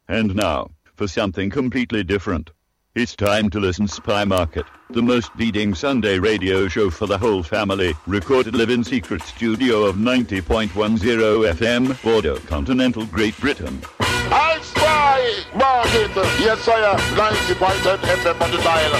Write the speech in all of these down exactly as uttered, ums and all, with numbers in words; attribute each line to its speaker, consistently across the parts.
Speaker 1: And now, for something completely different. It's time to listen Spy Market, the most leading Sunday radio show for the whole family, recorded live in secret studio of ninety point one zero F M, Bordeaux, continental Great Britain.
Speaker 2: I Spy Market, yes sir, ninety point one F M on the dial.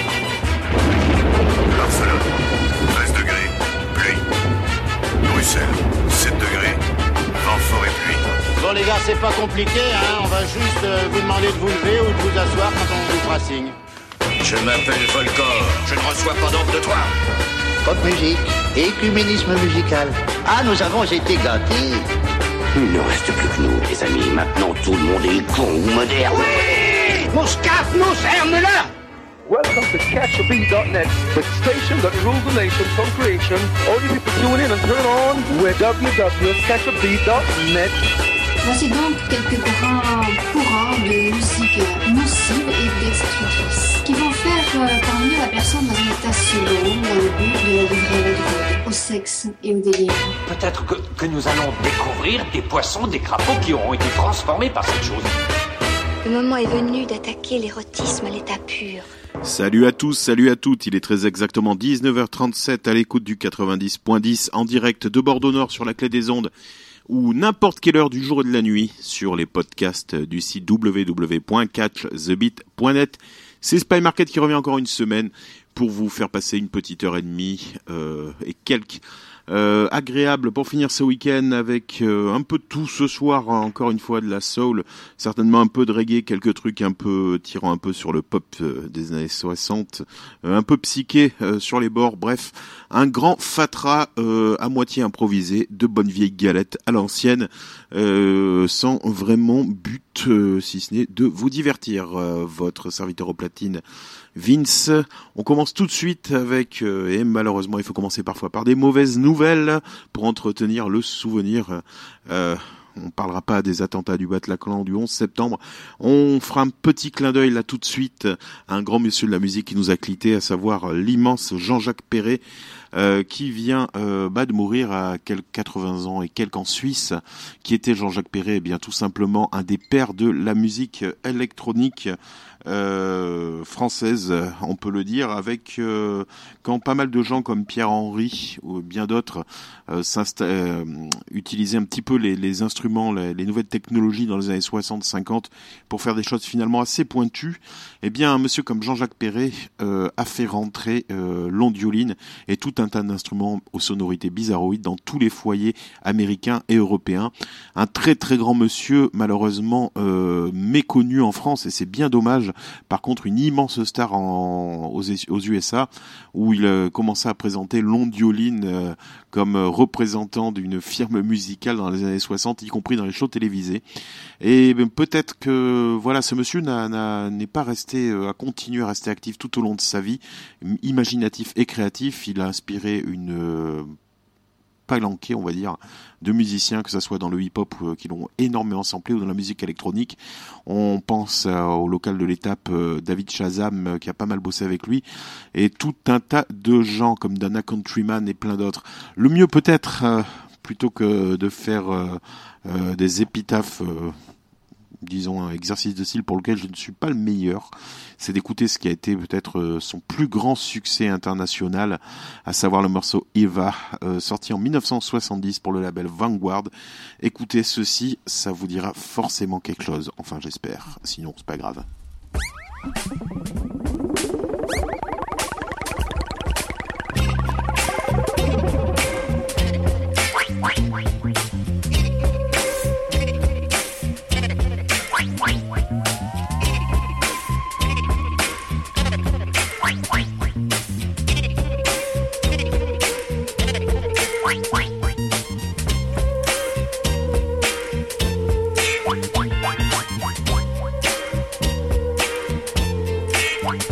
Speaker 3: Barcelone, treize degrés, pluie. Bruxelles, sept degrés, vent fort et pluie.
Speaker 4: Bon les gars, c'est pas compliqué, hein. On va juste euh, vous demander de vous lever ou de vous asseoir quand on vous fera signe.
Speaker 3: Je m'appelle Volcor, je ne reçois pas d'ordre de toi.
Speaker 5: Pop musique, écuménisme musical. Ah, nous avons été gâtés.
Speaker 6: Il ne reste plus que nous, les amis. Maintenant, tout le monde est con ou moderne.
Speaker 5: Oui, Mouscaf, nous cerne-là.
Speaker 7: Welcome to catch a beat dot net, the station that rules the nation from creation. All you people tune in and turn on with w w w dot catch a beat dot net.
Speaker 8: Voici donc quelques grands courants de musique nocive et destructrice qui vont faire euh, parvenir la personne dans un état second dans le but de la livrer à la drogue, au sexe et au délire.
Speaker 9: Peut-être que, que nous allons découvrir des poissons, des crapauds qui auront été transformés par cette chose.
Speaker 10: Le moment est venu d'attaquer l'érotisme à l'état pur.
Speaker 11: Salut à tous, salut à toutes, il est très exactement dix-neuf heures trente-sept à l'écoute du quatre-vingt-dix point dix en direct de Bordeaux Nord sur la clé des ondes ou n'importe quelle heure du jour et de la nuit sur les podcasts du site w w w point catch the beat point net. C'est Spy Market qui revient encore une semaine pour vous faire passer une petite heure et demie euh, et quelques Euh, agréable pour finir ce week-end avec euh, un peu de tout ce soir, hein, encore une fois de la soul, certainement un peu de reggae, quelques trucs un peu tirant un peu sur le pop euh, des années soixante, euh, un peu psyché euh, sur les bords, bref, un grand fatras euh, à moitié improvisé, de bonnes vieilles galettes à l'ancienne, euh, sans vraiment but, euh, si ce n'est de vous divertir. Euh, votre serviteur au platine Vince. On commence tout de suite avec, euh, et malheureusement il faut commencer parfois par des mauvaises nouvelles pour entretenir le souvenir. Euh, on parlera pas des attentats du Bataclan du onze septembre. On fera un petit clin d'œil là tout de suite à un grand monsieur de la musique qui nous a quitté, à savoir l'immense Jean-Jacques Perrey, euh, qui vient euh, bah, de mourir à quelques quatre-vingts ans et quelques en Suisse. Qui était Jean-Jacques Perrey? Eh bien tout simplement un des pères de la musique électronique Euh, française, on peut le dire, avec euh, quand pas mal de gens comme Pierre-Henry ou bien d'autres euh, euh, utilisaient un petit peu les, les instruments, les, les nouvelles technologies dans les années soixante cinquante pour faire des choses finalement assez pointues. Eh bien, un monsieur comme Jean-Jacques Perrey euh, a fait rentrer euh, l'ondioline et tout un tas d'instruments aux sonorités bizarroïdes dans tous les foyers américains et européens. Un très très grand monsieur, malheureusement euh, méconnu en France, et c'est bien dommage. Par contre, une immense star en, aux, aux U S A, où il euh, commença à présenter l'ondioline euh, comme euh, représentant d'une firme musicale dans les années soixante, y compris dans les shows télévisés. Et ben, peut-être que voilà, ce monsieur n'a, n'a, n'est pas resté euh, à continuer à rester actif tout au long de sa vie, imaginatif et créatif. Il a inspiré une euh, palanquée, on va dire, de musiciens, que ce soit dans le hip-hop euh, qui l'ont énormément samplé ou dans la musique électronique. On pense euh, au local de l'étape euh, David Shazam euh, qui a pas mal bossé avec lui, et tout un tas de gens comme Dana Countryman et plein d'autres. Le mieux peut-être, euh, plutôt que de faire euh, euh, des épitaphes, euh, disons un exercice de style pour lequel je ne suis pas le meilleur, c'est d'écouter ce qui a été peut-être son plus grand succès international, à savoir le morceau Eva, euh, sorti en dix-neuf cent soixante-dix pour le label Vanguard. Écoutez ceci, ça vous dira forcément quelque chose, enfin j'espère, sinon c'est pas grave.
Speaker 12: One.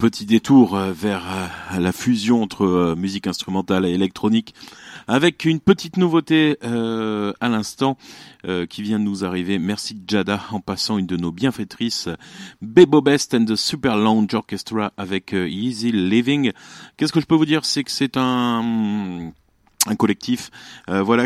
Speaker 11: Petit détour vers la fusion entre musique instrumentale et électronique avec une petite nouveauté euh, à l'instant euh, qui vient de nous arriver. Merci Jada, en passant une de nos bienfaitrices, Bebo Best and the Super Lounge Orchestra avec euh, Easy Living. Qu'est-ce que je peux vous dire, c'est que c'est un... un collectif euh, voilà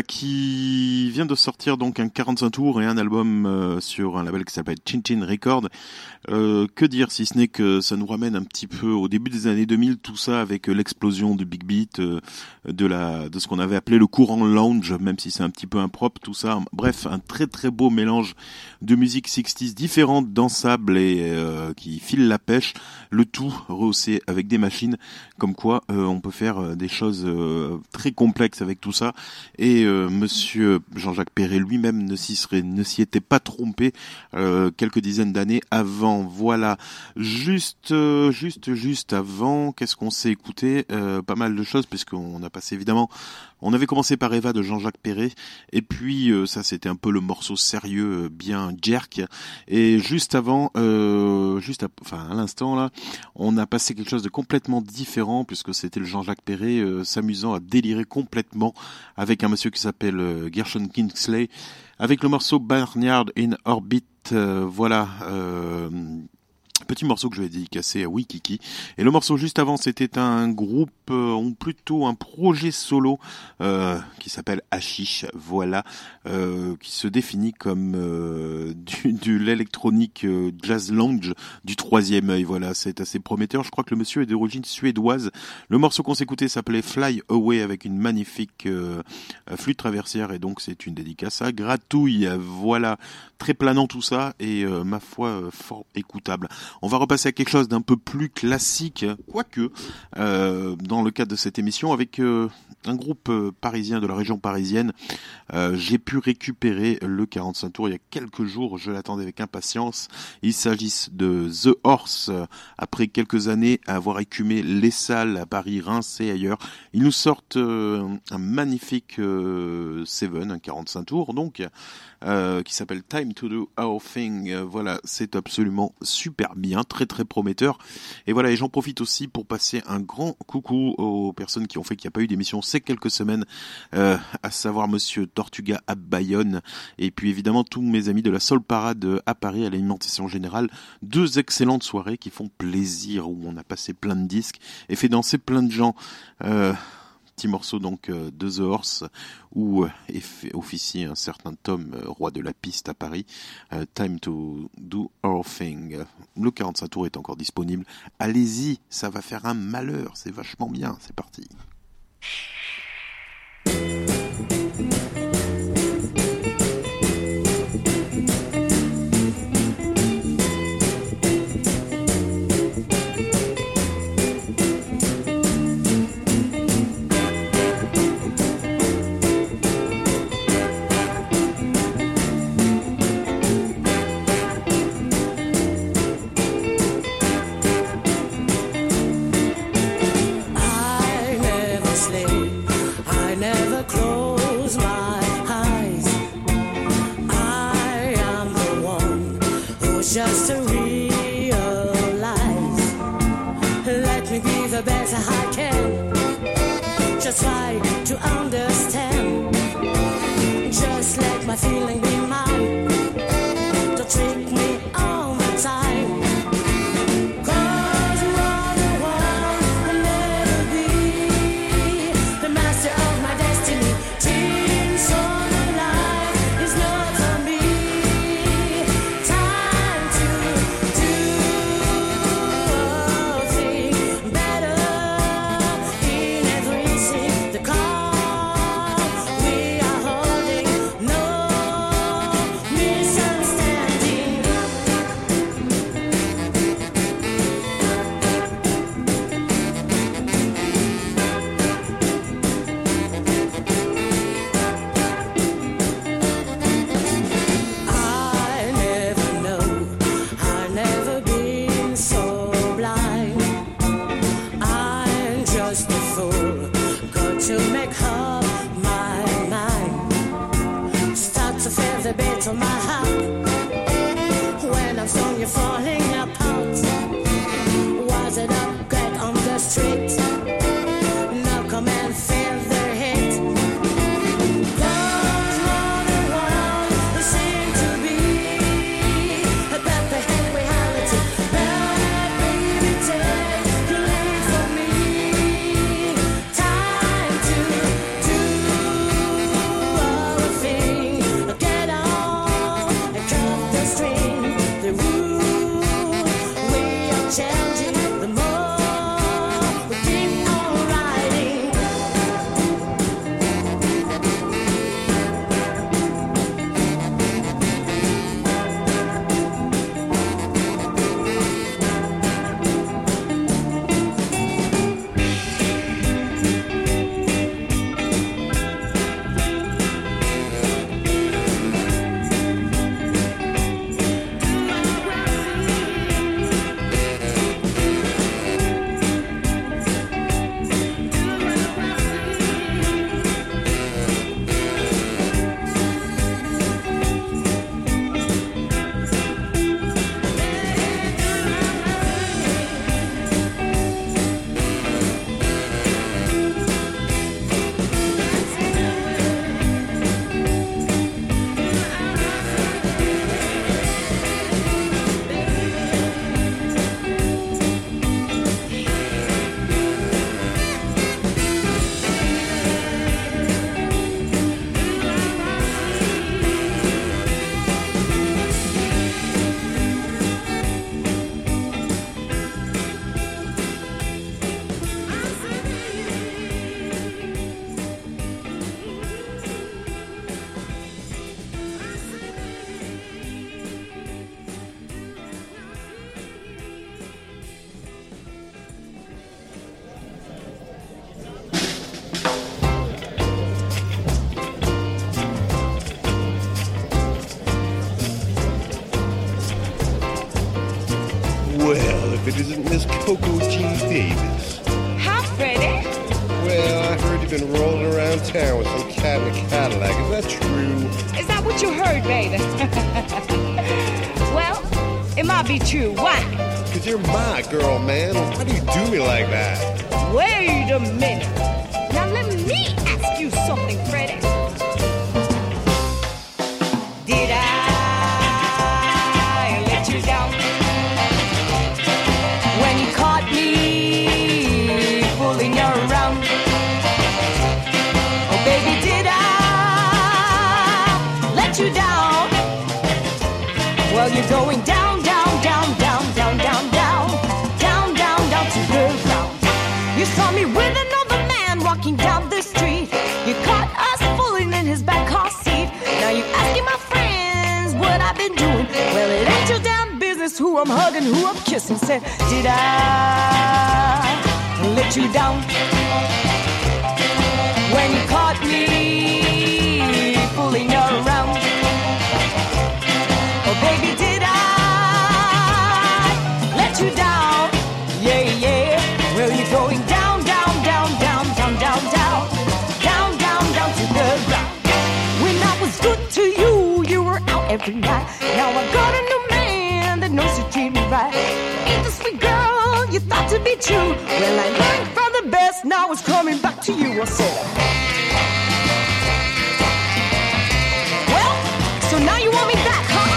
Speaker 11: qui vient de sortir donc un quarante-cinq tours et un album euh, sur un label qui s'appelle Chin Chin Record. Euh, que dire si ce n'est que ça nous ramène un petit peu au début des années deux mille, tout ça avec euh, l'explosion du big beat, euh, de la de ce qu'on avait appelé le courant lounge, même si c'est un petit peu impropre tout ça. Bref, un très très beau mélange de musique soixante différente, dansable et euh, qui file la pêche, le tout rehaussé avec des machines, comme quoi euh, on peut faire euh, des choses euh, très complexes avec tout ça. Et euh, monsieur Jean-Jacques Perret lui-même ne s'y serait ne s'y était pas trompé euh, quelques dizaines d'années avant. Voilà, juste euh, juste juste avant, qu'est-ce qu'on s'est écouté, euh, pas mal de choses, puisqu'on a passé évidemment, on avait commencé par Eva de Jean-Jacques Perret, et puis euh, ça c'était un peu le morceau sérieux, euh, bien jerk, et juste avant, euh, juste à, enfin à l'instant là, on a passé quelque chose de complètement différent, puisque c'était le Jean-Jacques Perret euh, s'amusant à délirer complètement avec un monsieur qui s'appelle euh, Gershon Kingsley, avec le morceau Barnyard in Orbit. Euh, voilà, euh, petit morceau que je vais dédicacer à Wikiki. Et le morceau juste avant, c'était un groupe, euh, ou plutôt un projet solo euh, qui s'appelle Hashish, voilà, euh, qui se définit comme euh, du, du l'électronique euh, jazz lounge du troisième œil. Voilà, c'est assez prometteur. Je crois que le monsieur est d'origine suédoise. Le morceau qu'on s'écoutait s'appelait Fly Away avec une magnifique euh, flûte traversière, et donc c'est une dédicace à Gratouille. Voilà, très planant tout ça, et euh, ma foi euh, fort écoutable. On va repasser à quelque chose d'un peu plus classique, quoique, euh, dans le cadre de cette émission, avec euh, un groupe euh, parisien de la région parisienne. Euh, j'ai pu récupérer le quarante-cinq tours il y a quelques jours, je l'attendais avec impatience. Il s'agit de The Horse, après quelques années à avoir écumé les salles à Paris, Reims et ailleurs. Ils nous sortent euh, un magnifique euh, Seven, un quarante-cinq tours, donc, euh, qui s'appelle Time to Do Our Thing. Euh, voilà, c'est absolument super bien, très très prometteur. Et voilà, et j'en profite aussi pour passer un grand coucou aux personnes qui ont fait qu'il n'y a pas eu d'émission ces quelques semaines, euh, à savoir Monsieur Tortuga à Bayonne, et puis évidemment tous mes amis de la Soul Parade à Paris à l'alimentation générale. Deux excellentes soirées qui font plaisir, où on a passé plein de disques et fait danser plein de gens. Euh, petit morceau donc euh, de The Horse, où euh, officie un certain Tom, euh, roi de la piste à Paris. euh, Time to Do Our Thing. Le quarante-cinq tours est encore disponible. Allez-y, ça va faire un malheur, c'est vachement bien, c'est parti.
Speaker 12: Just to realize, let me be the best I can. Just try to understand. Just let my feeling be mine. Don't trick me all the time. Cause you're the one I'll never be the master of my destiny. Dreams on the line is not for me. The call we are holding, no
Speaker 13: but isn't Miss Coco Jean Davis?
Speaker 14: Hi, Freddie.
Speaker 13: Well, I heard you've been rolling around town with some cat in a Cadillac. Is that true?
Speaker 14: Is that what you heard, baby? Well, it might be true. Why?
Speaker 13: Because you're my girl, man. Why do you do me like that?
Speaker 14: Wait a minute. Now let me ask you something, Freddie. Did I let you down when you caught me fooling you around? Oh, baby, did I let you down? Well, you're going down, down, down, down, down, down, down, down, down, down to the ground. You saw me with another man walking down the street. You caught us fooling in his back car seat. Now you asking my friends what I've been doing. Well, it ain't your damn business who I'm hugging, who I'm kissing. Said, did I let you down when you caught me fooling you around? Oh, baby, did I let you down? Yeah, yeah. Well, you're going down, down, down, down, down, down, down, down, down, down to the ground. When I was good to you, you were out every night. Now I got a new man that knows to treat me right. Ain't the sweet girl you thought to be true? Well, I learned from the best, now it's coming back to you. I said, well, so now you want me back, huh?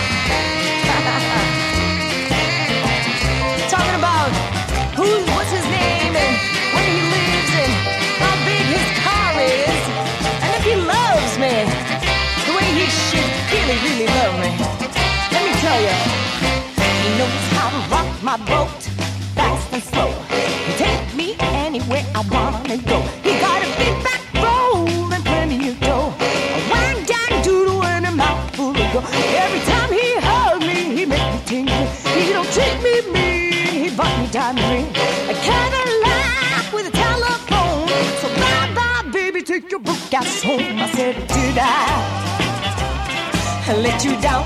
Speaker 14: Talking about who's, what's his name and where he lives and how big his car is and if he loves me the way he should really, really love me. Let me tell you, he knows how to rock my boat fast and slow. He take me anywhere I wanna go. He got a big back roll and plenty of dough, a wang gang doodle and a mouthful of gold. Every time he hugged me, he make me tingle. He don't treat me mean. He bought me diamond ring, a Cadillac with a telephone. So bye bye, baby, take your broke ass home. I said, did I let you down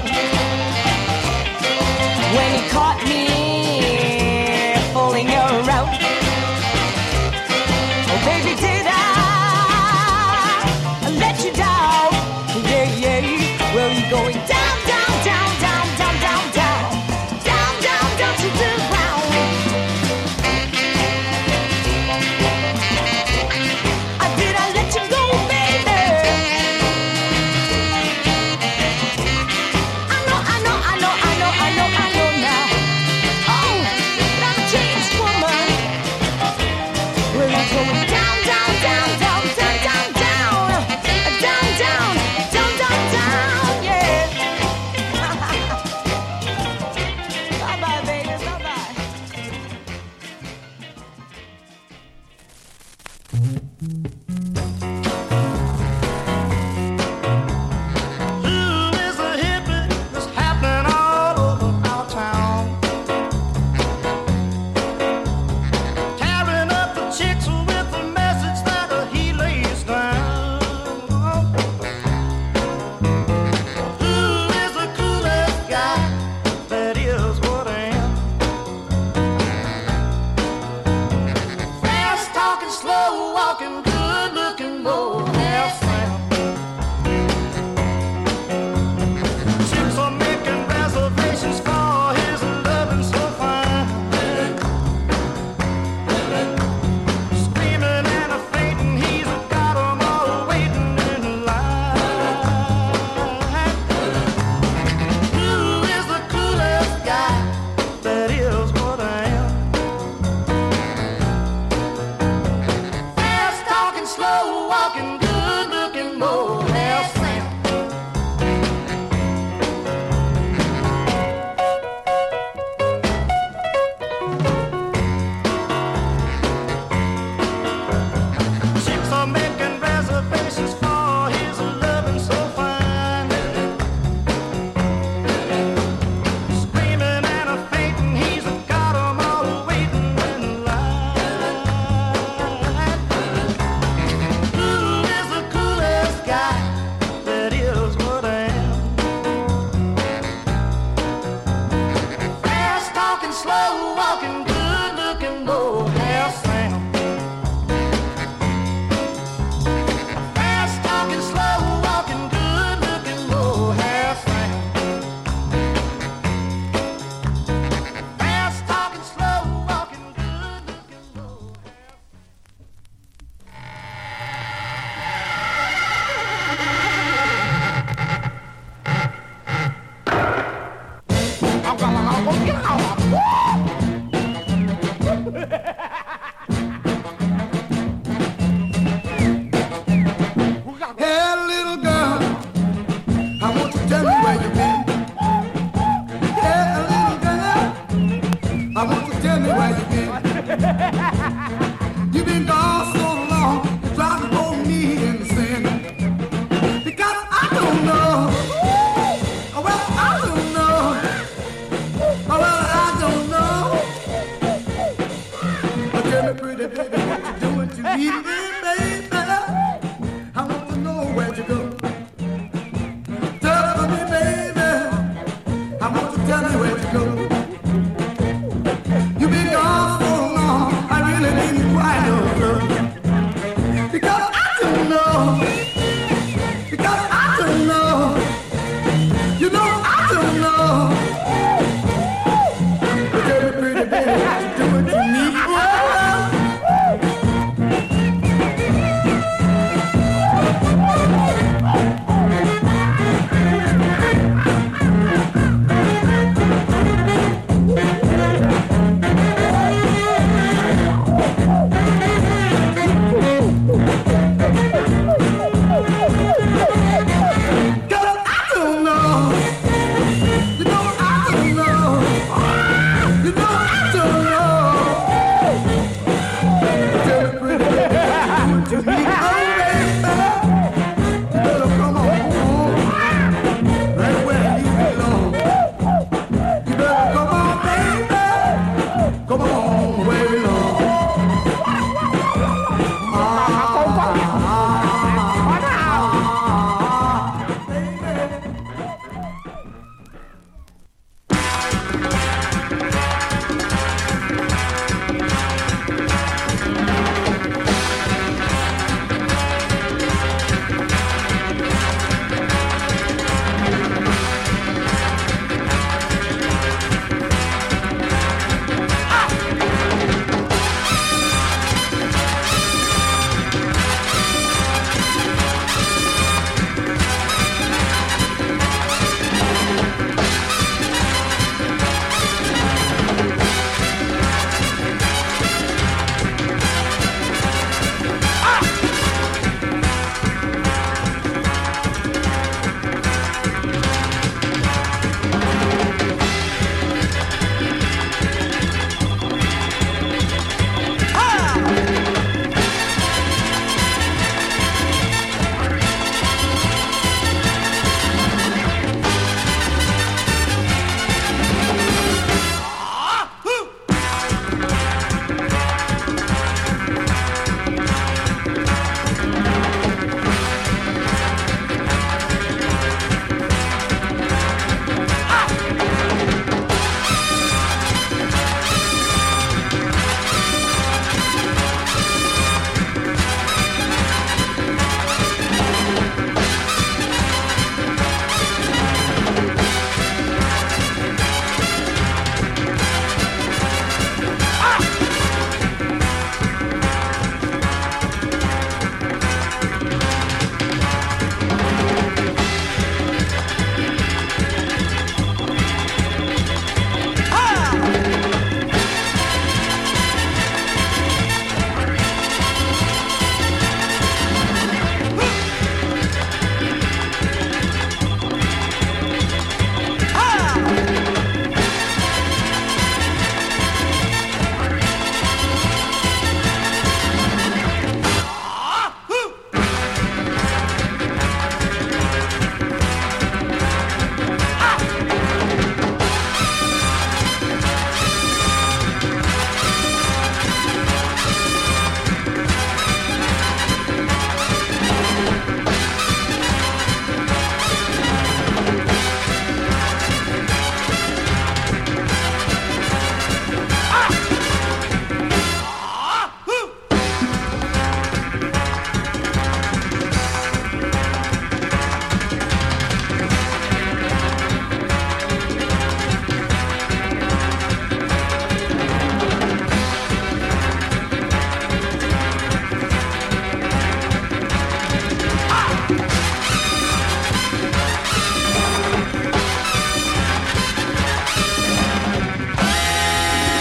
Speaker 14: when he caught me fooling you around? Oh, baby, did I let you down? Yeah, yeah. Well, you're going down, down, down, down, down, down, down, down, down, down to the ground. Did I let you go, baby? I know, I know, I know, I know, I know, I know now. Oh, but I'm a changed woman. Well, I'm going down, down, down, down, down, down, down, down, down, down, down, down, yeah.
Speaker 15: tell me where you've been. Yeah, little girl, I want you to tell me where you've been. You've been gone so long, you try to hold me in the sand. Because I don't know, oh, well, I don't know, oh, well, I don't know. But tell me, pretty baby, what you doing to me, baby? I want to know where you go. Tell me, baby, I want to tell me where you go. You've been gone so long, I really didn't quite know. Because I don't know, because I don't know, you know I don't know. But tell me, pretty baby, what you doing to me?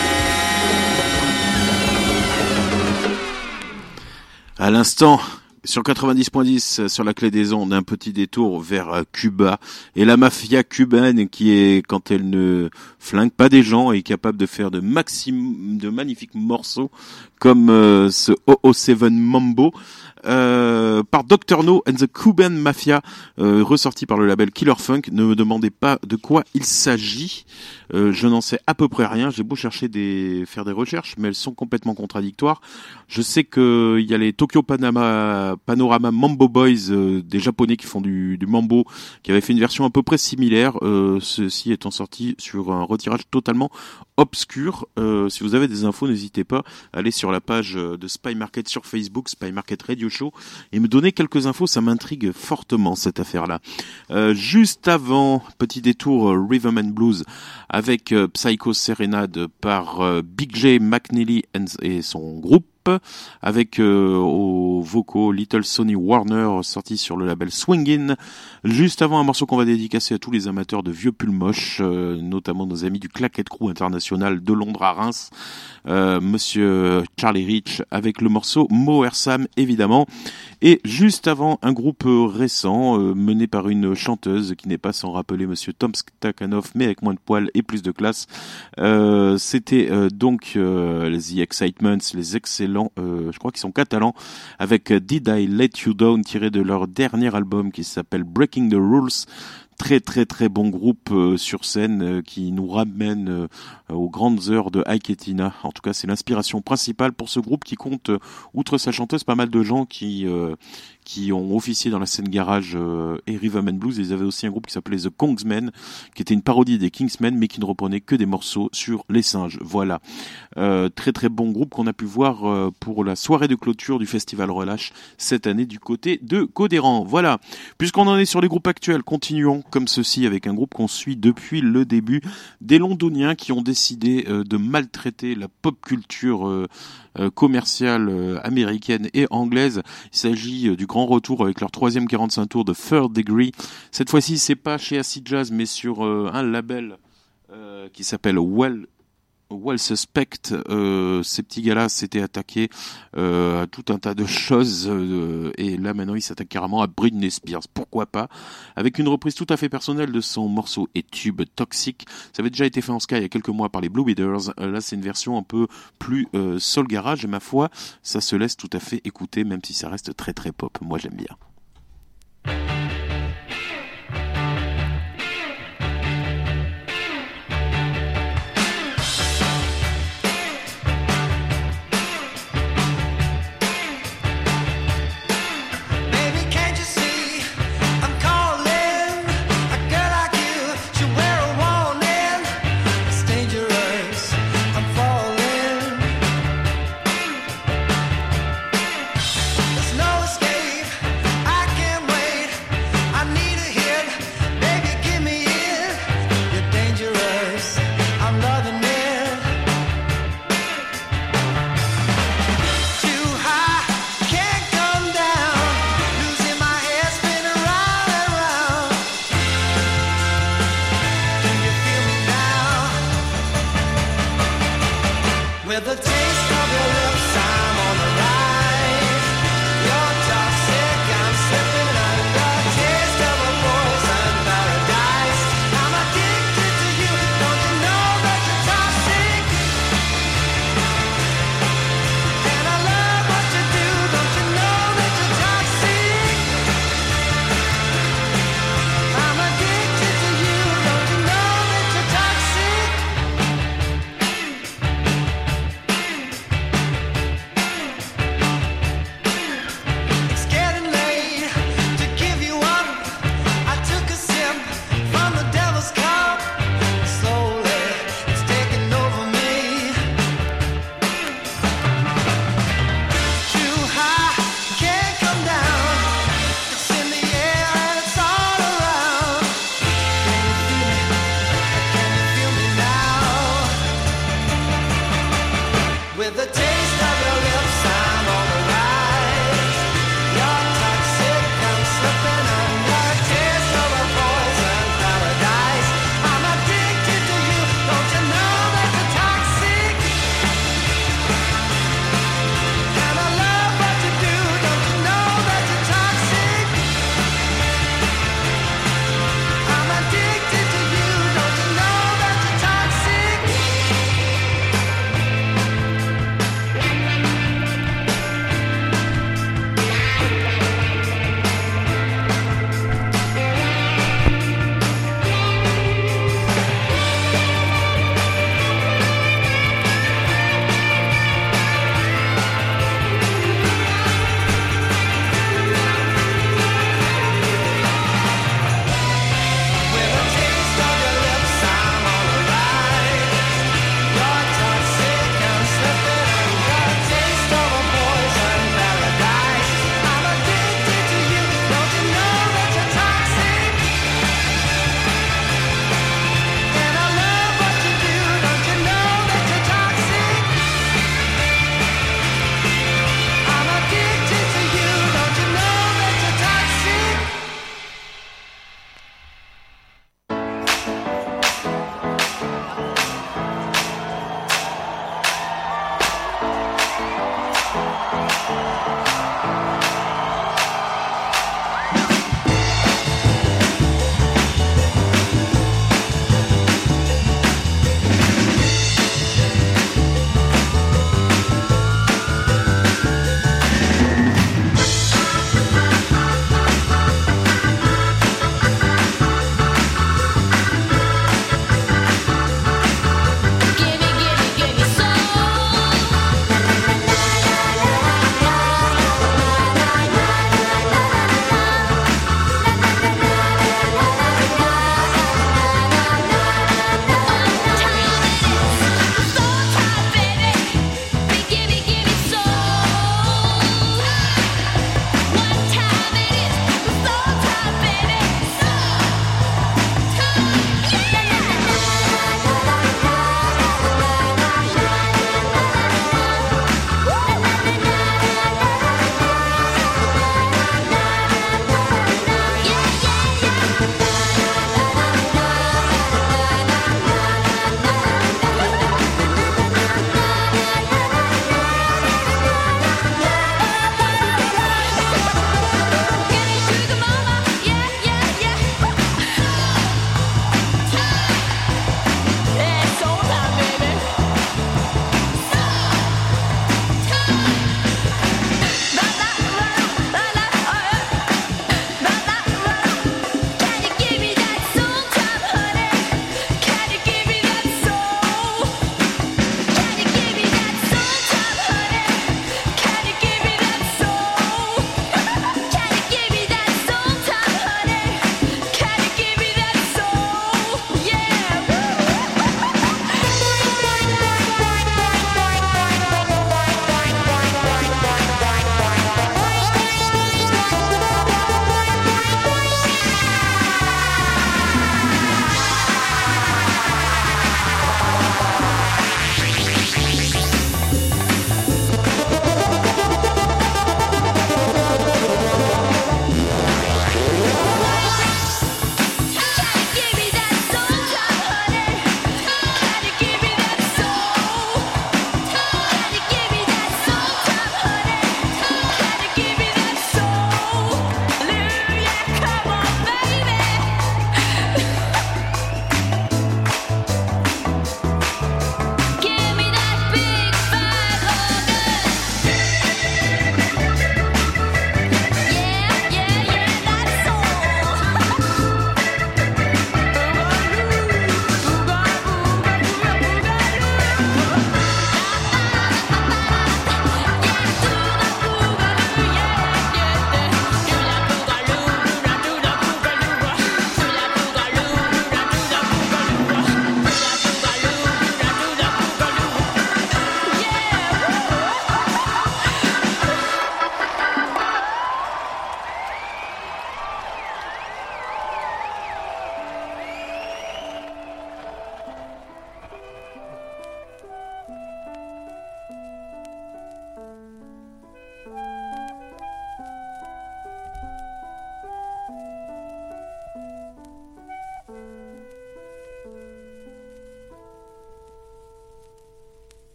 Speaker 11: À l'instant, Sur quatre-vingt-dix point dix, sur la clé des ondes, un petit détour vers Cuba et la mafia cubaine qui est, quand elle ne flingue pas des gens, est capable de faire de maximum, de magnifiques morceaux comme euh, ce zéro zéro sept Mambo. Euh, par docteur No and the Cuban Mafia, euh, ressorti par le label Killer Funk. Ne me demandez pas de quoi il s'agit. Euh, je n'en sais à peu près rien. J'ai beau chercher des, faire des recherches, mais elles sont complètement contradictoires. Je sais que il y a les Tokyo Panama, Panorama Mambo Boys, euh, des Japonais qui font du, du mambo, qui avaient fait une version à peu près similaire. Euh, ceci étant sorti sur un retirage totalement obscur. Euh, si vous avez des infos, n'hésitez pas à aller sur la page de Spy Market sur Facebook, Spy Market Radio Show, et me donner quelques infos. Ça m'intrigue fortement, cette affaire-là. Euh, juste avant, petit détour euh, Rhythm and Blues avec euh, Psycho Serenade par euh, Big J McNeely and, et son groupe, avec euh, aux vocaux Little Sonny Warner, sorti sur le label Swingin'. Juste avant, un morceau qu'on va dédicacer à tous les amateurs de vieux pulls moches, euh, notamment nos amis du Claquette Crew International de Londres à Reims, euh, Monsieur Charlie Rich, avec le morceau Moher Sam, évidemment. Et juste avant, un groupe récent, euh, mené par une chanteuse qui n'est pas sans rappeler Monsieur Tom Stakhanov, mais avec moins de poils et plus de classe. Euh, c'était euh, donc euh, The Excitements, les excellents, euh, je crois qu'ils sont catalans, avec Did I Let You Down, tiré de leur dernier album qui s'appelle Breaking the Rules. Très très très bon groupe euh, sur scène euh, qui nous ramène euh, aux grandes heures de Ike et Tina. En tout cas, c'est l'inspiration principale pour ce groupe qui compte, euh, outre sa chanteuse, pas mal de gens qui euh, qui ont officié dans la scène garage euh, et Rhythm and Blues. Ils avaient aussi un groupe qui s'appelait The Kongsmen, qui était une parodie des Kingsmen, mais qui ne reprenait que des morceaux sur les singes. Voilà. Euh, très très bon groupe qu'on a pu voir euh, pour la soirée de clôture du Festival Relâche cette année du côté de Codéran. Voilà. Puisqu'on en est sur les groupes actuels, continuons comme ceci avec un groupe qu'on suit depuis le début, des Londoniens qui ont décidé euh, de maltraiter la pop culture euh, euh, commerciale euh, américaine et anglaise. Il s'agit euh, du grand retour avec leur troisième quarante-cinq tours de Third Degree. Cette fois-ci, c'est pas chez Acid Jazz, mais sur euh, un label euh, qui s'appelle Well Well Suspect. Euh, ces petits gars-là s'étaient attaqués euh, à tout un tas de choses euh, et là maintenant ils s'attaquent carrément à Britney Spears. Pourquoi pas, avec une reprise tout à fait personnelle de son morceau et tube Toxic. Ça avait déjà été fait en Sky il y a quelques mois par les Blue Beaters. Euh, là c'est une version un peu plus euh, soul garage et ma foi ça se laisse tout à fait écouter, même si ça reste très très pop. Moi j'aime bien.
Speaker 15: There's no escape, I can't wait.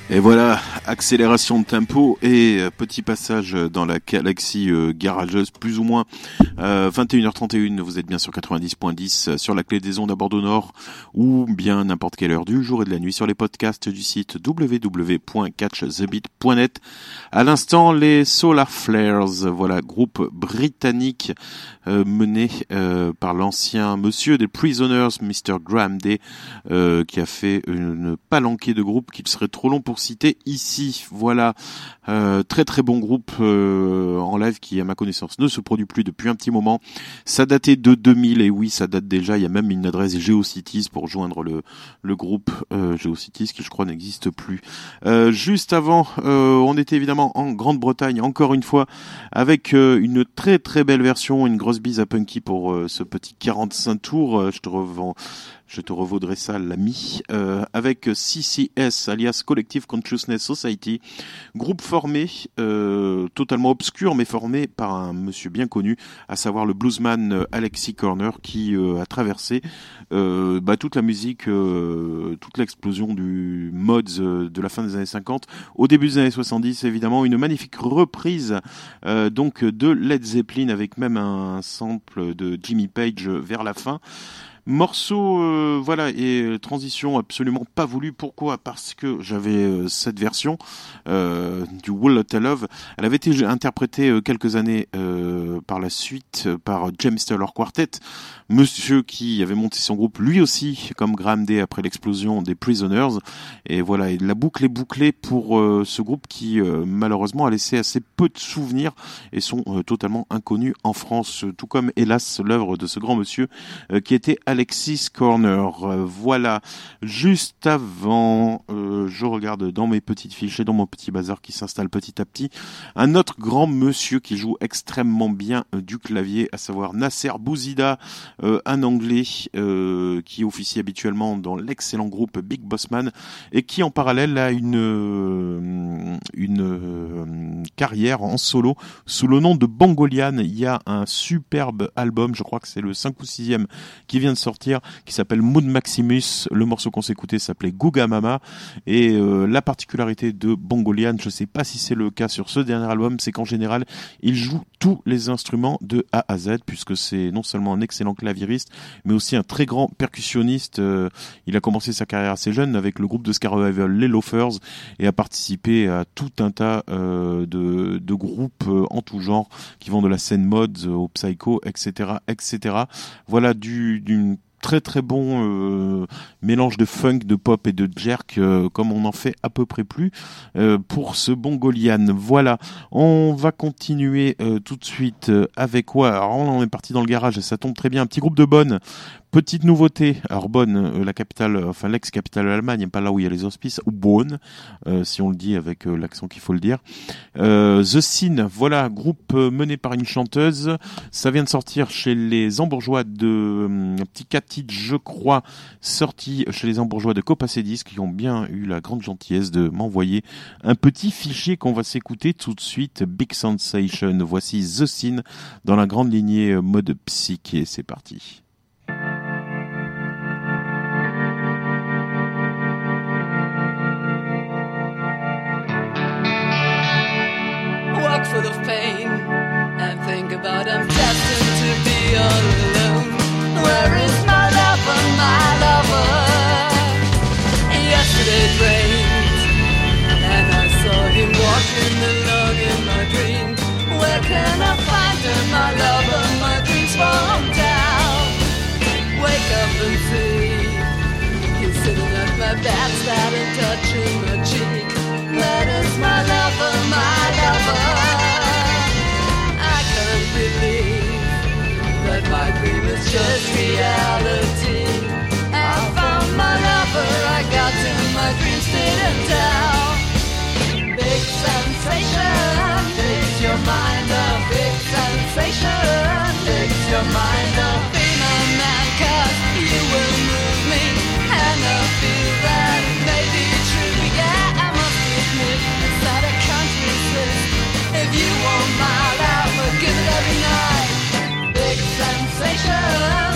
Speaker 11: Et voilà, accélération de tempo et petit passage dans la galaxie euh, garageuse, plus ou moins euh, vingt et une heures trente et une, vous êtes bien sur quatre-vingt-dix point dix, sur la clé des ondes à Bordeaux Nord, ou bien n'importe quelle heure du jour et de la nuit sur les podcasts du site w w w point catch the beat point net. À l'instant, les Solar Flares, voilà, groupe britannique euh, mené euh, par l'ancien monsieur des Prisoners, mister Graham Day, euh, qui a fait une palanquée de groupes qu'il serait trop long pour citer ici. Voilà, euh, très très bon groupe euh, en live qui, à ma connaissance, ne se produit plus depuis un petit moment. Ça datait de deux mille, et oui, ça date déjà. Il y a même une adresse GeoCities pour joindre le le groupe euh, GeoCities qui, je crois, n'existe plus. Euh, juste avant, euh, on était évidemment en Grande-Bretagne, encore une fois, avec euh, une très très belle version, une grosse bise à Punky pour euh, ce petit quarante-cinq tours. Euh, je te revends. Je te revaudrai ça, l'ami, euh, avec C C S, alias Collective Consciousness Society, groupe formé, euh, totalement obscur, mais formé par un monsieur bien connu, à savoir le bluesman Alexis Corner, qui euh, a traversé euh, bah, toute la musique, euh, toute l'explosion du mods euh, de la fin des années cinquante, au début des années soixante-dix, évidemment, une magnifique reprise euh, donc de Led Zeppelin, avec même un sample de Jimmy Page vers la fin. Morceau, euh, voilà, et transition absolument pas voulue. Pourquoi ? Parce que j'avais euh, cette version euh, du Wall of Love. Elle avait été interprétée euh, quelques années euh, par la suite euh, par James Taylor Quartet, monsieur qui avait monté son groupe lui aussi, comme Graham Day, après l'explosion des Prisoners. Et voilà, et la boucle est bouclée pour euh, ce groupe qui, euh, malheureusement, a laissé assez peu de souvenirs et sont euh, totalement inconnus en France, tout comme, hélas, l'œuvre de ce grand monsieur euh, qui était Alexis Corner. Euh, voilà. Juste avant, euh, je regarde dans mes petites fiches et dans mon petit bazar qui s'installe petit à petit, un autre grand monsieur qui joue extrêmement bien euh, du clavier, à savoir Nasser Bouzida, euh, un Anglais euh, qui officie habituellement dans l'excellent groupe Big Boss Man et qui en parallèle a une euh, une euh, carrière en solo sous le nom de Bongolian. Il y a un superbe album, je crois que c'est le cinq ou sixième qui vient de sortir, qui s'appelle Moon Maximus. Le morceau qu'on s'est écouté s'appelait Guga Mama, et euh, la particularité de Bongolian, je sais pas si c'est le cas sur ce dernier album, c'est qu'en général il joue tous les instruments de A à Z, puisque c'est non seulement un excellent clavieriste mais aussi un très grand percussionniste. Euh, il a commencé sa carrière assez jeune avec le groupe de ska revival les Loafers et a participé à tout un tas euh, de, de groupes euh, en tout genre qui vont de la scène mods au psycho, etc, etc. Voilà, du d'une très très bon euh, mélange de funk, de pop et de jerk, euh, comme on en fait à peu près plus euh, pour ce Bongolian. Voilà, on va continuer euh, tout de suite euh, avec quoi ? Alors on est parti dans le garage et ça tombe très bien, un petit groupe de Bonn. Petite nouveauté, alors Bonn, euh, la capitale, enfin l'ex-capitale de l'Allemagne, pas là où il y a les hospices, ou Bonn, euh, si on le dit avec euh, l'accent qu'il faut le dire. Euh, The Scene, voilà, groupe euh, mené par une chanteuse. Ça vient de sortir chez les Hambourgeois de euh, un petit quatre titres, je crois, sorti chez les Hambourgeois de Copacedis, qui ont bien eu la grande gentillesse de m'envoyer un petit fichier qu'on va s'écouter tout de suite. Big Sensation. Voici The Scene dans la grande lignée euh, mode psyché. C'est parti.
Speaker 16: Walk full of pain and think about I'm destined to be all alone. Where is my lover, my lover? Yesterday it rained and I saw him walking alone in my dream. Where can I find him, my lover? My dreams fall down. Wake up and see he's sitting at my backside and touching my cheek. That is my lover, my lover. I can't believe that my dream is just reality. I found my lover, I got him, my dreams didn't tell. Big sensation, takes your mind up. Big sensation, takes your mind up. Be my man, cause you will move me. And I feel that it may be true, yeah. It's not a country list. If you want my love, give it every night. Big sensation.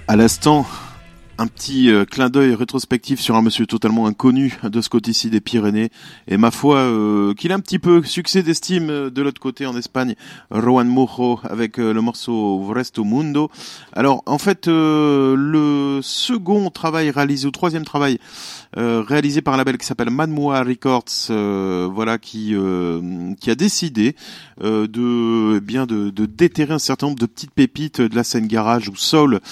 Speaker 11: À l'instant, un petit euh, clin d'œil rétrospectif sur un monsieur totalement inconnu de ce côté-ci des Pyrénées, et ma foi euh, qu'il a un petit peu succès d'estime euh, de l'autre côté en Espagne, Juan Mojo avec euh, le morceau Resto Mundo. Alors en fait euh, le second travail réalisé, ou troisième travail euh, réalisé par un label qui s'appelle Manmoa Records, euh, voilà qui euh, qui a décidé euh, de eh bien de, de déterrer un certain nombre de petites pépites de la scène garage ou soul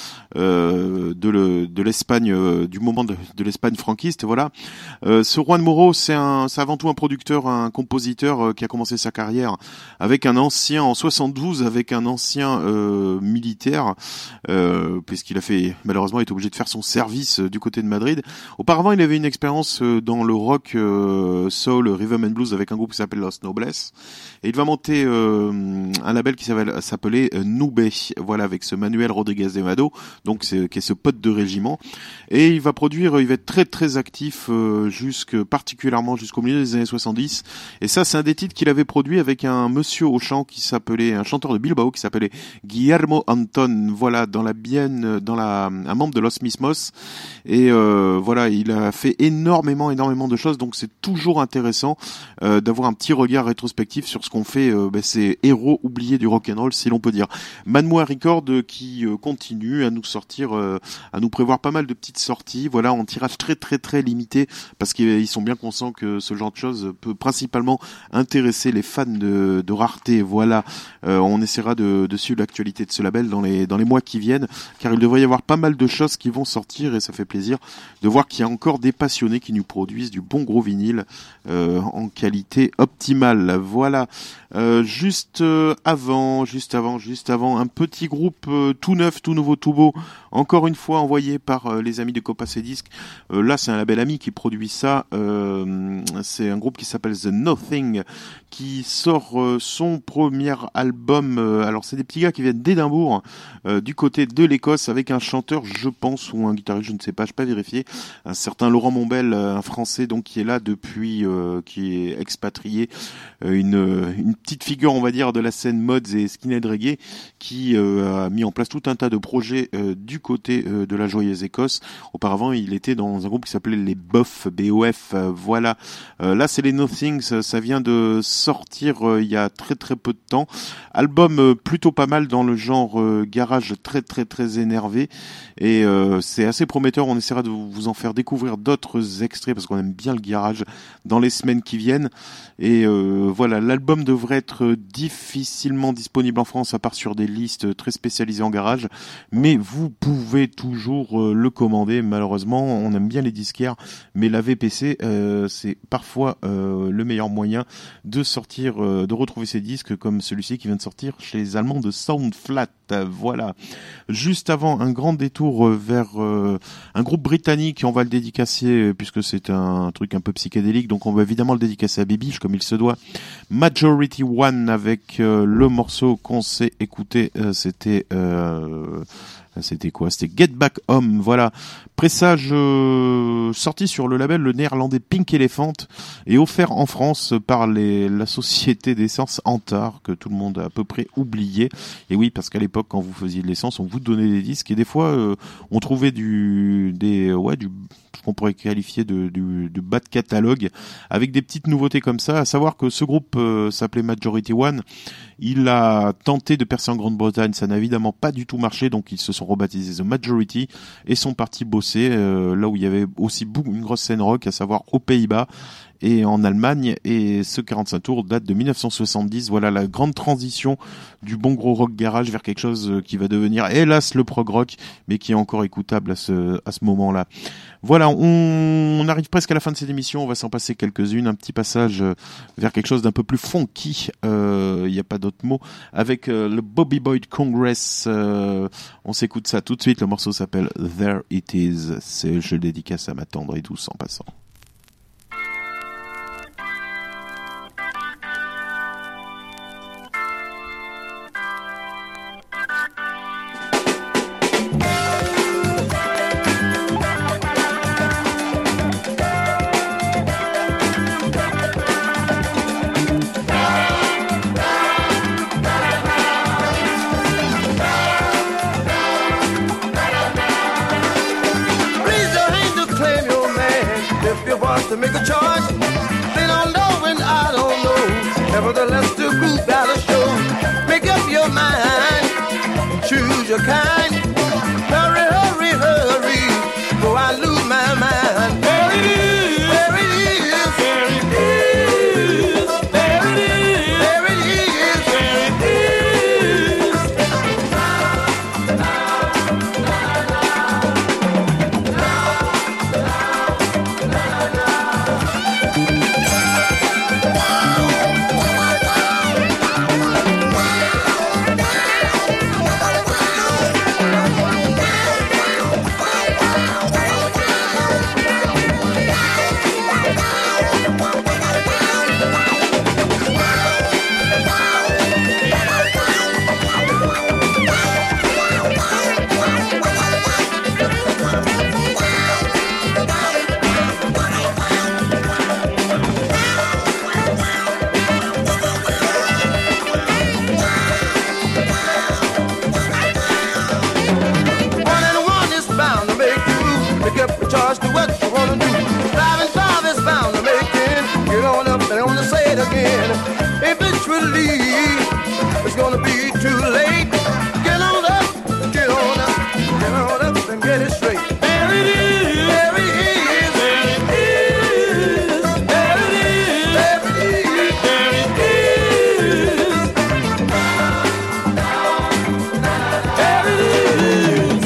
Speaker 11: euh, de le de l'Espagne, euh, du moment de, de l'Espagne franquiste, voilà. Euh, ce Juan Mojo, c'est un, c'est avant tout un producteur, un compositeur euh, qui a commencé sa carrière avec un ancien, en soixante-douze, avec un ancien euh, militaire, euh, puisqu'il a fait, malheureusement, il est obligé de faire son service euh, du côté de Madrid. Auparavant, il avait une expérience euh, dans le rock, euh, soul, rhythm and blues avec un groupe qui s'appelle Los Nobles. Et il va monter euh, un label qui s'appelle, s'appelait euh, Nube, voilà, avec ce Manuel Rodriguez de Mado, donc c'est, qui est ce pote de régiment. Et il va produire, il va être très très actif euh, jusque particulièrement jusqu'au milieu des années soixante-dix. Et ça, c'est un des titres qu'il avait produit avec un monsieur au chant qui s'appelait, un chanteur de Bilbao qui s'appelait Guillermo Anton. Voilà, dans la bien, dans la, un membre de Los Mismos. Et euh, voilà, il a fait énormément énormément de choses. Donc c'est toujours intéressant euh, d'avoir un petit regard rétrospectif sur ce qu'on fait. Euh, ben, ces héros oubliés du rock'n'roll, si l'on peut dire. Manmoa Record euh, qui euh, continue à nous sortir, euh, à nous prévoir pas mal de petites sorties, voilà, en tirage très très très limité, parce qu'ils sont bien conscients que ce genre de choses peut principalement intéresser les fans de, de rareté, voilà. Euh, on essaiera de, de suivre l'actualité de ce label dans les, dans les mois qui viennent, car il devrait y avoir pas mal de choses qui vont sortir, et ça fait plaisir de voir qu'il y a encore des passionnés qui nous produisent du bon gros vinyle euh, en qualité optimale, voilà. Euh, juste euh, avant, juste avant, juste avant, un petit groupe euh, tout neuf, tout nouveau, tout beau, encore une fois envoyé par euh, les amis de Copa C-Disc. Euh, là, c'est un label ami qui produit ça. Euh, c'est un groupe qui s'appelle The Nothing, qui sort euh, son premier album. Euh, alors, c'est des petits gars qui viennent d'Édimbourg, euh, du côté de l'Écosse, avec un chanteur, je pense, ou un guitariste, je ne sais pas, je n'ai pas vérifié, un certain Laurent Mombel, un Français, donc qui est là depuis, euh, qui est expatrié, euh, une, une petite figure, on va dire, de la scène mods et skinhead reggae, qui euh, a mis en place tout un tas de projets euh, du côté euh, de la joyeuse Écosse. Auparavant, il était dans un groupe qui s'appelait les Bof, B O F, euh, voilà. Euh, là, c'est les Nothings, ça vient de sortir euh, il y a très très peu de temps. Album euh, plutôt pas mal dans le genre euh, garage, très très très énervé, et euh, c'est assez prometteur. On essaiera de vous en faire découvrir d'autres extraits, parce qu'on aime bien le garage, dans les semaines qui viennent. Et euh, voilà, l'album devrait être difficilement disponible en France, à part sur des listes très spécialisées en garage, mais vous pouvez toujours euh, le commander. Malheureusement, on aime bien les disquaires, mais la V P C, euh, c'est parfois euh, le meilleur moyen de sortir, euh, de retrouver ces disques, comme celui-ci qui vient de sortir chez les Allemands de Soundflat. Voilà. Juste avant, un grand détour vers euh, un groupe britannique, on va le dédicacer puisque c'est un truc un peu psychédélique, donc on va évidemment le dédicacer à Bibiche comme il se doit. Majority One avec euh, le morceau qu'on s'est écouté, euh, c'était euh, c'était quoi? C'était Get Back Home, voilà. Pressage euh, sorti sur le label le néerlandais Pink Elephant et offert en France par les, la société d'essence Antar, que tout le monde a à peu près oublié. Et oui, parce qu'à l'époque, quand vous faisiez de l'essence, on vous donnait des disques, et des fois, euh, on trouvait du, des, ouais, du, ce qu'on pourrait qualifier de, du, de bas de catalogue, avec des petites nouveautés comme ça. À savoir que ce groupe euh, s'appelait Majority One. Il a tenté de percer en Grande-Bretagne, ça n'a évidemment pas du tout marché, donc ils se sont rebaptisés The Majority et sont partis bosser euh, là où il y avait aussi beaucoup, une grosse scène rock, à savoir aux Pays-Bas et en Allemagne. Et ce quarante-cinq tours date de dix-neuf cent soixante-dix. Voilà la grande transition du bon gros rock garage vers quelque chose qui va devenir, hélas, le prog rock, mais qui est encore écoutable à ce, à ce moment-là. Voilà, on, on arrive presque à la fin de cette émission, on va s'en passer quelques-unes, un petit passage vers quelque chose d'un peu plus funky, il euh, n'y a pas d'autre mot, avec euh, le Bobby Boyd Congress. Euh, on s'écoute ça tout de suite, le morceau s'appelle There It Is, c'est, je le dédicace à ma tendre et douce en passant.
Speaker 15: Bye. to make a choice. They don't know and I don't know. Nevertheless, the group got a show. Make up your mind, choose your kind. Hurry, hurry, hurry, before I lose my mind. There it is, there it is, there it is, there it is, there it is, there it is. Charge to what you wanna do. Five and five is bound to make it. Get on up and I wanna say it again. Eventually, it's gonna be too late. Get on up, get on up, get on up and get it straight. There it is, there it is, there it is, there it is, there it is, there it is. There it is.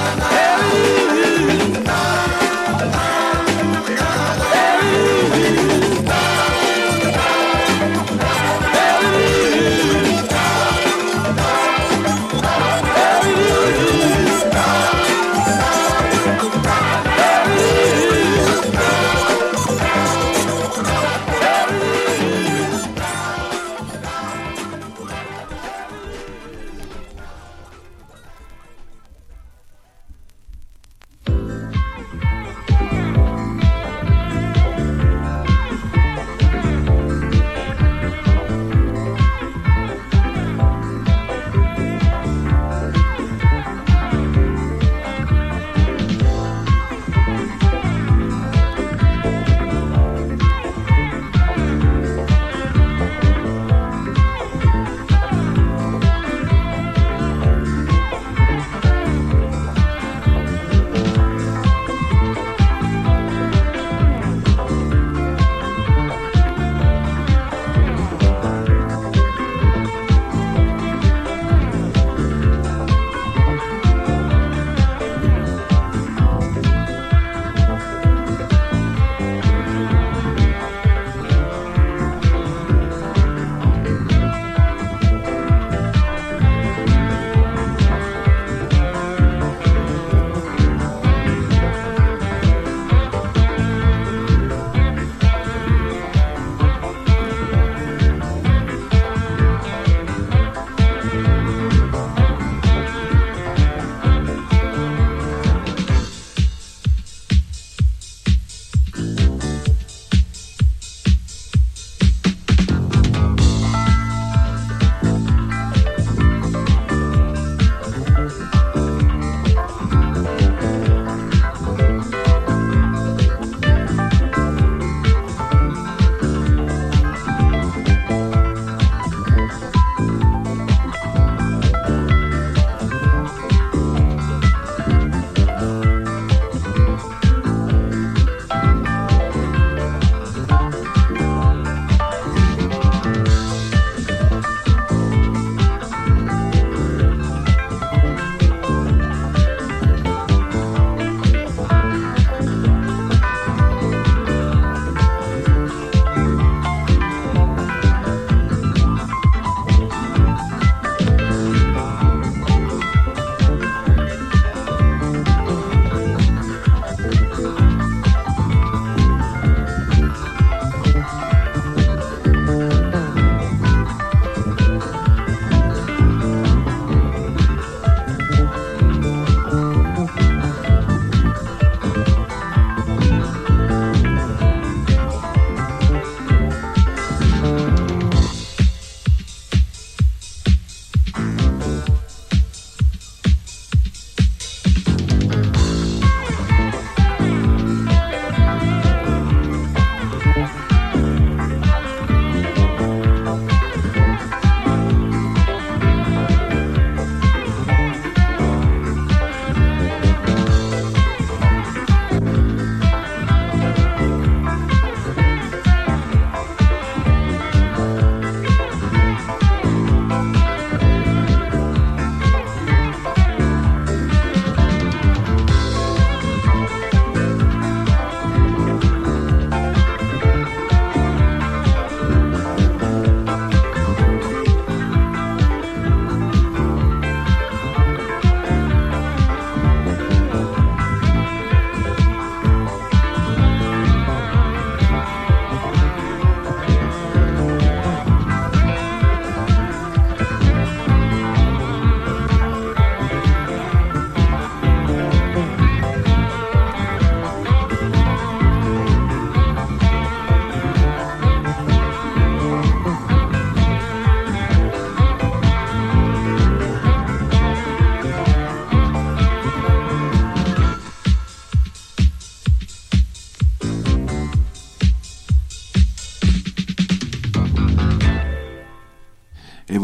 Speaker 15: There it is.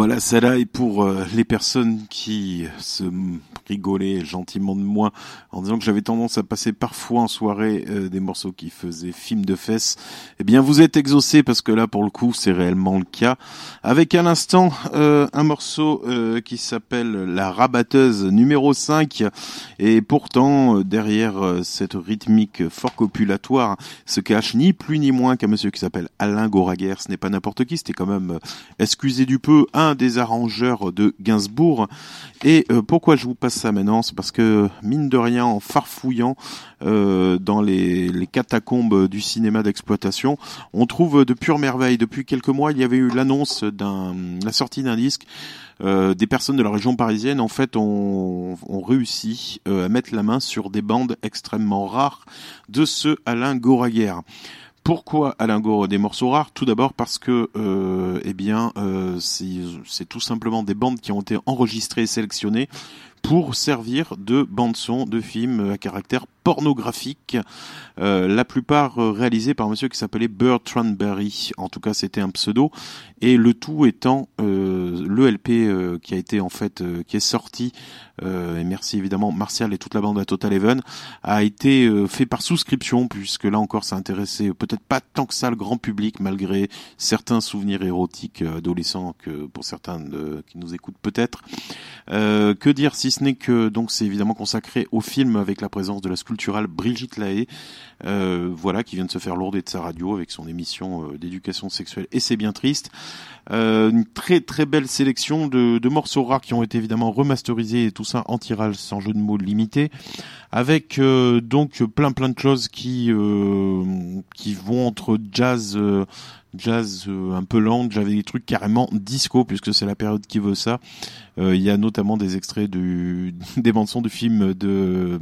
Speaker 11: Voilà, celle-là est pour euh, les personnes qui se rigolaient gentiment de moi en disant que j'avais tendance à passer parfois en soirée euh, des morceaux qui faisaient film de fesses. Eh bien, vous êtes exaucés parce que là, pour le coup, c'est réellement le cas. Avec à l'instant euh, un morceau euh, qui s'appelle La Rabatteuse numéro cinq. Et pourtant, euh, derrière euh, cette rythmique fort copulatoire, se cache ni plus ni moins qu'un monsieur qui s'appelle Alain Goraguer. Ce n'est pas n'importe qui, c'était quand même, euh, excusez du peu, un des arrangeurs de Gainsbourg. Et euh, pourquoi je vous passe ça maintenant ? C'est parce que, mine de rien, en farfouillant euh, dans les, les catacombes du cinéma d'exploitation, on trouve de pures merveilles. Depuis quelques mois, il y avait eu l'annonce d'un la sortie d'un disque. Euh, des personnes de la région parisienne, en fait, ont, ont réussi euh, à mettre la main sur des bandes extrêmement rares de ce Alain Goraguer. Pourquoi Alain Goraguer des morceaux rares ? Tout d'abord parce que, euh, eh bien, euh, c'est, c'est tout simplement des bandes qui ont été enregistrées et sélectionnées pour servir de bande-son de films à caractère pornographique, euh, la plupart euh, réalisés par un monsieur qui s'appelait Bertrand Berry. En tout cas, c'était un pseudo. Et le tout étant euh, le L P euh, qui a été en fait euh, qui est sorti. Euh, et merci évidemment Martial et toute la bande à Total Even, a été euh, fait par souscription, puisque là encore ça intéressait peut-être pas tant que ça le grand public, malgré certains souvenirs érotiques euh, adolescents que pour certains euh, qui nous écoutent peut-être. Euh, que dire si ce n'est que donc c'est évidemment consacré au film avec la présence de la sculpturale Brigitte Lahaie, euh, voilà, qui vient de se faire lourder de sa radio avec son émission euh, d'éducation sexuelle, et c'est bien triste. Euh, une très très belle sélection de, de morceaux rares qui ont été évidemment remasterisés et tout ça en tirage sans jeu de mots limité, avec euh, donc plein plein de choses qui euh, qui vont entre jazz euh, jazz euh, un peu lent, j'avais des trucs carrément disco puisque c'est la période qui veut ça. Euh, il y a notamment des extraits du, des bandes-sons du film de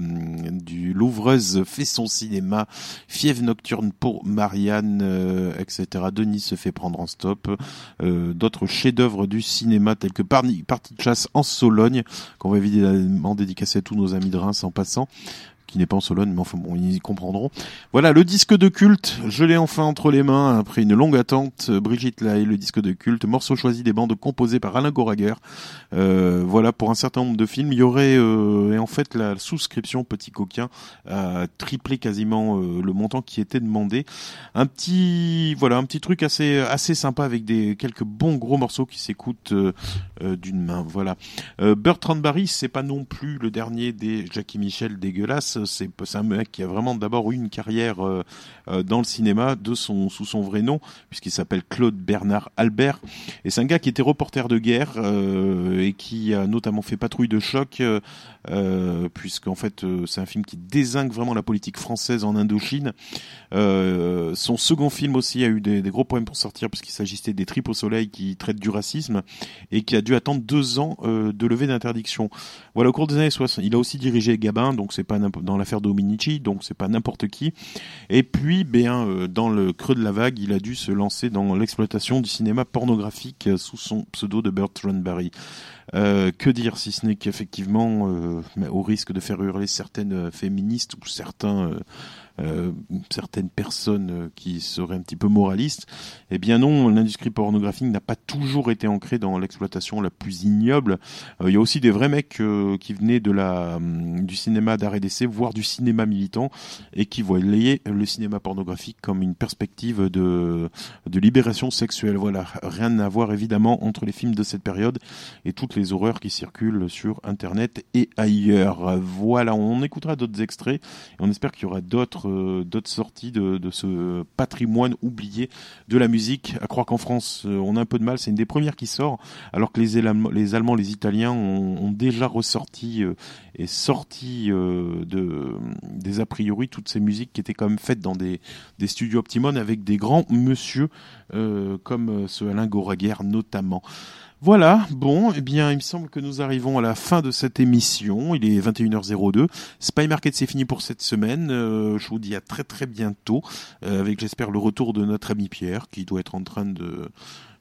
Speaker 11: du L'Ouvreuse fait son cinéma, Fièvre nocturne pour Marianne, euh, et cetera. Denis se fait prendre en stop. Euh, d'autres chefs-d'œuvre du cinéma tels que Partie de chasse en Sologne, qu'on va évidemment dédicacer à tous nos amis de Reims en passant, qui n'est pas en Sologne, mais enfin bon, ils comprendront. Voilà, le disque de culte, je l'ai enfin entre les mains, après une longue attente, Brigitte Lahaie, le disque de culte, morceau choisi des bandes composées par Alain Goraguer. Euh, voilà, pour un certain nombre de films, il y aurait, euh, et en fait, la souscription Petit Coquin a triplé quasiment euh, le montant qui était demandé. Un petit, voilà, un petit truc assez, assez sympa avec des, quelques bons gros morceaux qui s'écoutent euh, euh, d'une main, voilà. Euh, Bertrand Berry, c'est pas non plus le dernier des Jackie Michel dégueulasses. C'est, c'est un mec qui a vraiment d'abord eu une carrière euh, euh, dans le cinéma de son, sous son vrai nom, puisqu'il s'appelle Claude Bernard Albert. Et c'est un gars qui était reporter de guerre euh, et qui a notamment fait Patrouille de choc, euh, euh, puisqu'en fait euh, c'est un film qui dézingue vraiment la politique française en Indochine. Euh, son second film aussi a eu des, des gros problèmes pour sortir, puisqu'il s'agissait des Tripes au soleil qui traitent du racisme et qui a dû attendre deux ans euh, de levée d'interdiction. Voilà, au cours des années soixante, il a aussi dirigé Gabin, donc c'est pas n'importe dans l'affaire Dominici, donc c'est pas n'importe qui. Et puis, ben, euh, dans le creux de la vague, il a dû se lancer dans l'exploitation du cinéma pornographique euh, sous son pseudo de Bertrand Berry. Euh, que dire si ce n'est qu'effectivement, euh, au risque de faire hurler certaines féministes ou certains euh, Euh, certaines personnes euh, qui seraient un petit peu moralistes, eh bien non, l'industrie pornographique n'a pas toujours été ancrée dans l'exploitation la plus ignoble. Il euh, y a aussi des vrais mecs euh, qui venaient de la um, du cinéma d'art et d'essai, voire du cinéma militant, et qui voyaient le cinéma pornographique comme une perspective de de libération sexuelle. Voilà, rien à voir évidemment entre les films de cette période et toutes les horreurs qui circulent sur Internet et ailleurs. Voilà, on écoutera d'autres extraits et on espère qu'il y aura d'autres Euh, d'autres sorties de, de ce patrimoine oublié de la musique. À croire qu'en France, euh, on a un peu de mal, c'est une des premières qui sort, alors que les, Élam- les Allemands, les Italiens ont, ont déjà ressorti euh, et sorti euh, de, des a priori toutes ces musiques qui étaient quand même faites dans des, des studios Optimum avec des grands monsieur euh, comme ce Alain Goraguer notamment. Voilà, bon, eh bien, il me semble que nous arrivons à la fin de cette émission. Il est vingt et une heures zéro deux. Spy Market, c'est fini pour cette semaine. Euh, je vous dis à très très bientôt, euh, avec j'espère le retour de notre ami Pierre, qui doit être en train de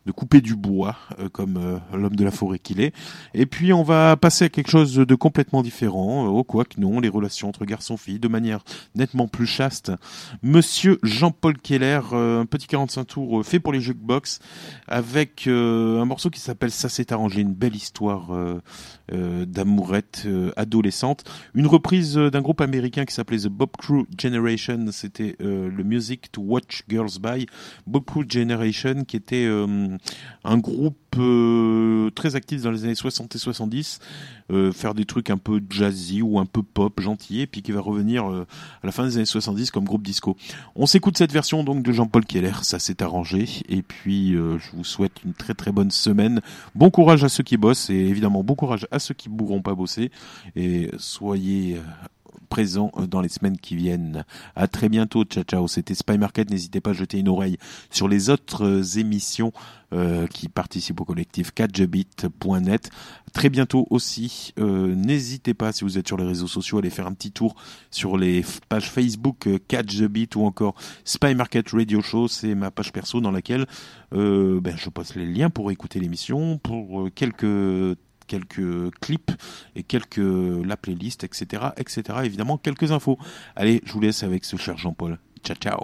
Speaker 11: de couper du bois, euh, comme euh, l'homme de la forêt qu'il est. Et puis on va passer à quelque chose de complètement différent, euh, oh quoi que non, les relations entre garçons-filles, de manière nettement plus chaste. Monsieur Jean-Paul Keller, euh, un petit quarante-cinq tours euh, fait pour les jukebox, avec euh, un morceau qui s'appelle Ça s'est arrangé, une belle histoire euh, euh, d'amourette euh, adolescente. Une reprise euh, d'un groupe américain qui s'appelait The Bob Crew Generation, c'était euh, le Music to Watch Girls By. Bob Crew Generation qui était euh, un groupe euh, très actif dans les années soixante et soixante-dix, euh, faire des trucs un peu jazzy ou un peu pop, gentil, et puis qui va revenir euh, à la fin des années soixante-dix comme groupe disco. On s'écoute cette version donc de Jean-Paul Keller, ça s'est arrangé, et puis euh, je vous souhaite une très très bonne semaine. Bon courage à ceux qui bossent, et évidemment bon courage à ceux qui ne pourront pas bosser, et soyez euh, présent dans les semaines qui viennent. À très bientôt, ciao ciao. C'était Spy Market. N'hésitez pas à jeter une oreille sur les autres émissions euh, qui participent au collectif catch the beat point net. Très bientôt aussi, euh, n'hésitez pas, si vous êtes sur les réseaux sociaux, à aller faire un petit tour sur les pages Facebook euh, Catch the Beat ou encore Spy Market Radio Show. C'est ma page perso dans laquelle euh, ben, je poste les liens pour écouter l'émission, pour euh, quelques quelques clips et quelques la playlist, et cetera, et cetera. Évidemment, quelques infos. Allez, je vous laisse avec ce cher Jean-Paul. Ciao, ciao.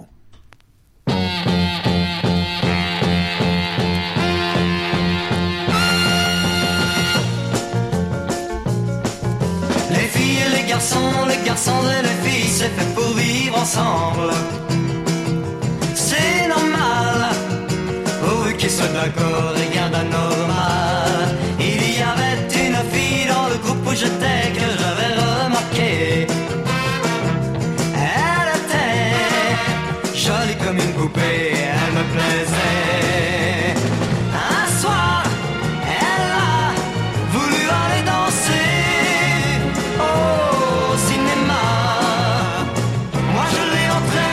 Speaker 17: Les filles et les garçons, les garçons et les filles, c'est fait pour vivre ensemble. C'est normal, pourvu qu'ils soient d'accord et gardent un normal. Il y avait une fille dans le groupe où j'étais que j'avais remarqué. Elle était jolie comme une poupée, elle me plaisait. Un soir, elle a voulu aller danser au cinéma. Moi je l'ai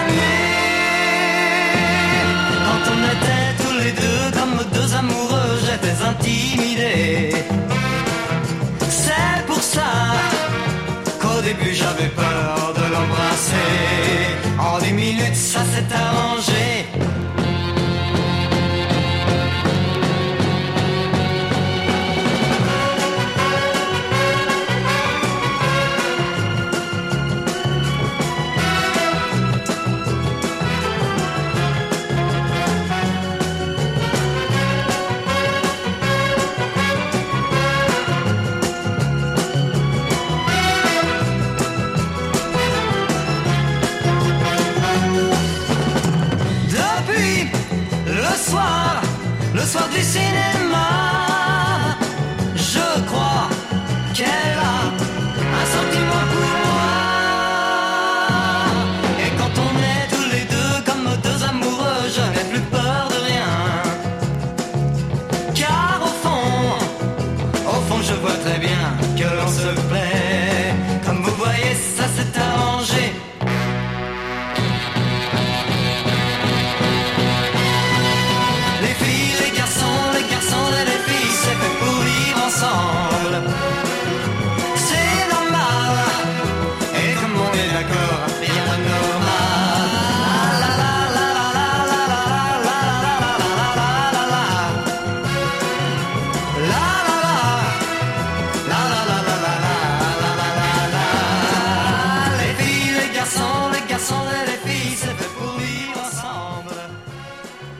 Speaker 17: entraînée. Quand on était tous les deux comme deux amoureux, j'étais intimidé. C'est pour ça qu'au début j'avais peur de l'embrasser. En dix minutes ça s'est arrangé. Le soir du cinéma.